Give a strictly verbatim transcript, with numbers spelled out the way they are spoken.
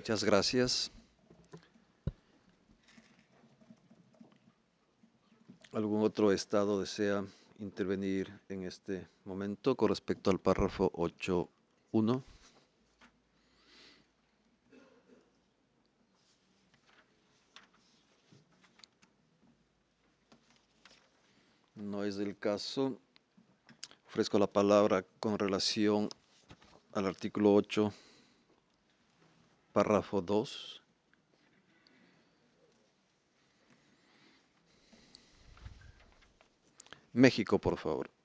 Muchas gracias. ¿Algún otro estado desea intervenir en este momento con respecto al párrafo ocho punto uno? No es el caso. Ofrezco la palabra con relación al artículo ocho, párrafo dos. México, por favor.